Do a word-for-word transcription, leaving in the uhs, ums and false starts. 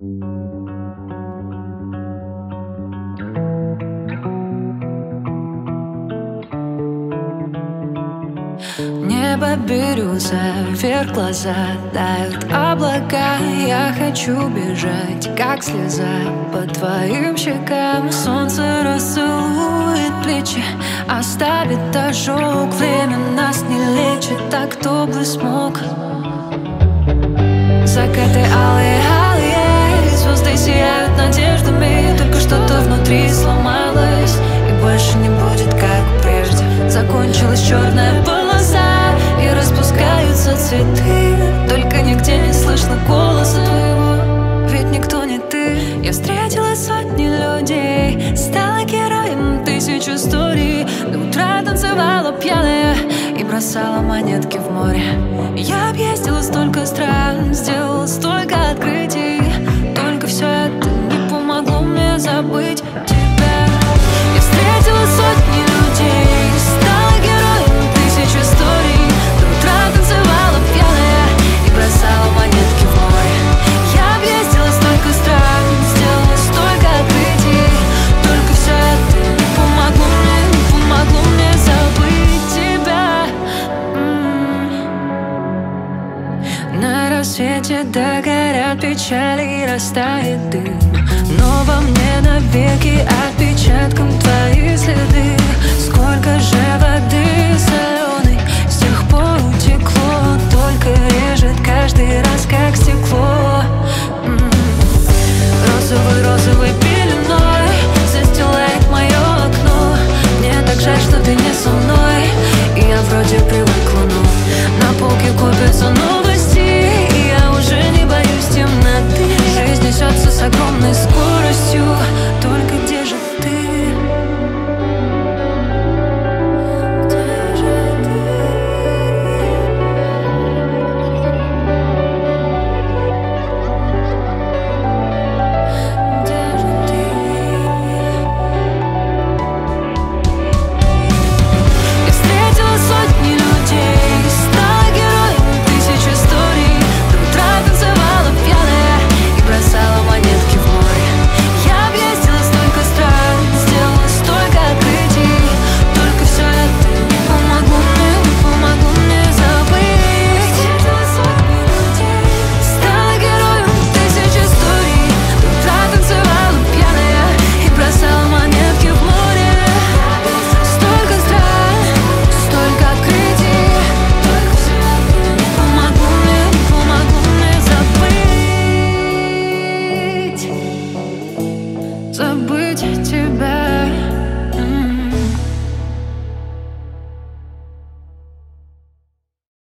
Небо бирюза, вверх глаза тают облака. Я хочу бежать, как слеза по твоим щекам. Солнце расцелует плечи, оставит ожог. Время нас не лечит, так кто бы смог. Закаты алые, алые, звезды сияют надеждами. Только что-то внутри сломалось и больше не будет, как прежде. Закончилась черная полоса и распускаются цветы. Только нигде не слышно голоса твоего, ведь никто не ты. Я встретила сотни людей, стала героем тысяч историй. До утра танцевала пьяная и бросала монетки в море. Я объездила столько стран, сделала столько открытий. Только все это не помогло мне забыть тебя. Я встретила сотни людей, стала героем тысяч историй. До утра танцевала пьяная и бросала монетки в море. Я объездила столько стран, сделала столько открытий. Только все это не помогло мне, не помогло мне забыть тебя. М-м-м. На рассвете догорят печали и растает дым, но во мне навеки отпечатком твои следы. Сколько же воды соленой с тех пор утекло, только режет каждый раз, как стекло. М-м-м. Розовой, розовой пеленой застилает мое окно. Мне так жаль, что ты не со мной, и я вроде привыкла, но на полке копятся новости, и я уже не боюсь темноты. Жизнь несется с огромной скоростью, только где же ты? Где же ты? Где же ты? Я встретила сотни людей, стала героем тысяч историй. До утра танцевала пьяная и бросала монетки в море. Я объездила столько стран, сделала столько открытий. Только все это не помогло мне, не помогло мне забыть. Встретила сотни людей, стала героем тысяч историй. До утра танцевала пьяная и бросала монетки в море. Столько стран, столько открытий. Только все это не помогло мне, не помогло мне забыть. Забыть.